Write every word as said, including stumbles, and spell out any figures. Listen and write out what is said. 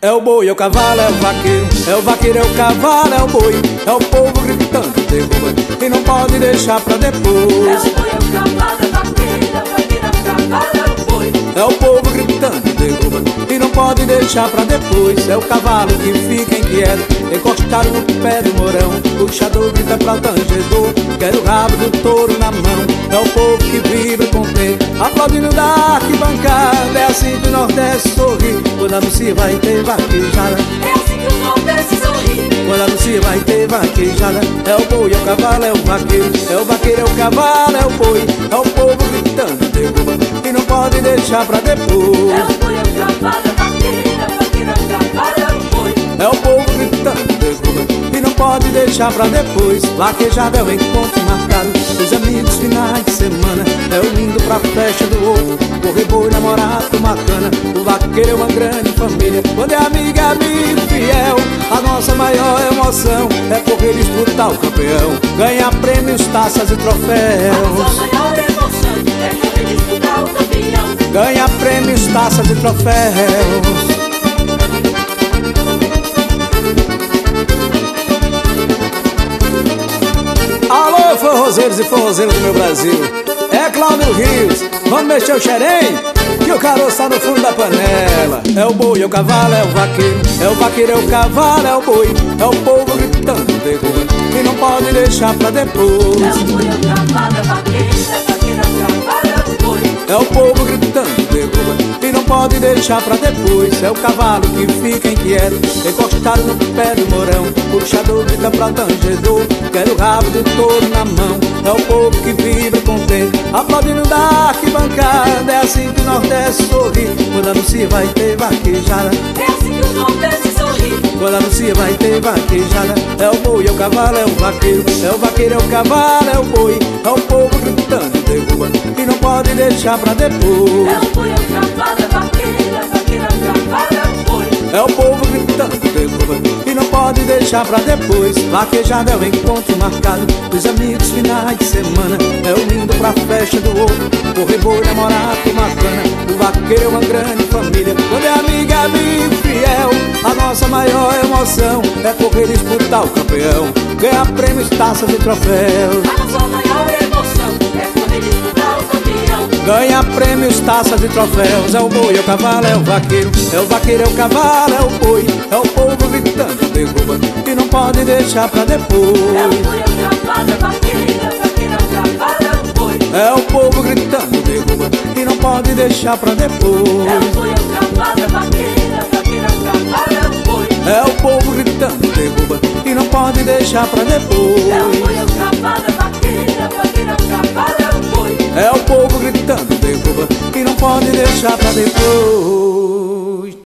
É o boi, é o cavalo, é o vaqueiro. É o vaqueiro, é o cavalo, é o boi. É o povo gritando, derruba, e não pode deixar pra depois. É o boi, é o cavalo, é o vaqueiro. É o vaqueiro, é o cavalo, é o boi. É o povo gritando, derruba, e não pode deixar pra depois. É o cavalo que fica inquieto, encostado no pé do morão. O puxador grita pra tangedor, quer o rabo do touro na mão. É o povo que vibra contente, aplaudindo da arquibancada. É assim que o Nordeste sorri quando anuncia vai ter vaquejada. É assim que o Nordeste sorri quando anuncia vai ter vaquejada. É o boi, é o cavalo, é o vaqueiro. É o vaqueiro, é o cavalo, é o boi. É o povo gritando, derruba, e não pode deixar pra depois. É o boi, é o cavalo, é o vaqueiro. É o vaqueiro, é o cavalo, é o boi. É o povo gritando, derruba, e não pode deixar pra depois. Vaquejada é o encontro marcado dos amigos finais de semana. É o lindo pra festa do outro, correr boi, namorar, tomar cana. O vaqueiro é uma grande família, quando é amigo, é amigo fiel. A nossa maior emoção é correr disputar o campeão, ganhar prêmios, taças e A troféus. nossa maior emoção é poder disputar o campeão. Ganhar prêmios, taças e troféus. Alô, forrozeiros e forrozeiras do meu Brasil. É Cláudio Rios, vamos mexer o xerém, que o caroço tá no fundo da panela. É o boi, é o cavalo, é o vaqueiro. É o vaqueiro, é o cavalo, é o boi. É o povo gritando, derruba, e não pode deixar pra depois. É o boi, é o cavalo, é o vaqueiro. É o vaqueiro, é o cavalo, é o boi. É o povo gritando, derruba, e não pode deixar pra depois. É o cavalo que fica inquieto, encostado no pé do morão. O puxador grita pra tangedor, quer o rabo do touro na mão. É o povo que vibra contente, aplaudindo da arquibancada. É assim que o Nordeste sorri quando anuncia vai ter vaquejada. É assim que o Nordeste sorri quando anuncia vai ter vaquejada. É o boi, é o cavalo, é o vaqueiro. É o vaqueiro, é o cavalo, é o boi. É o povo gritando, derruba, e não pode deixar pra depois. É o boi, é o cavalo, é o vaqueiro. É o vaqueiro, é o cavalo, é o boi. É o povo gritando, derruba, e não pode deixar pra depois. Vaquejada é o encontro marcado dos amigos finais de semana. É o lindo pra festa do outro, correr boi, namorar, tomar cana. O vaqueiro é uma grande família, quando é amigo, é amigo fiel. A nossa maior emoção é correr disputar o campeão, ganhar prêmios, taças e troféus. A nossa maior emoção é poder disputar o campeão. Ganhar prêmios, taças e troféus. É o boi, é o cavalo, é o vaqueiro. É o vaqueiro, é o cavalo, é o boi. É o povo gritando, derruba, e não pode deixar pra depois. É o boi, é o cavalo, é o vaqueiro. É o vaqueiro, é o cavalo, é o boi. É o povo gritando, derruba, e não pode deixar pra depois. É o boi, é o cavalo, é o vaqueiro. É o vaqueiro, é o cavalo, é o boi. É o povo gritando, derruba, e não pode deixar pra depois. É o boi, é o cavalo, é o vaqueiro. É o vaqueiro, é o cavalo, é o boi. É o povo gritando, derruba, e não pode deixar pra depois.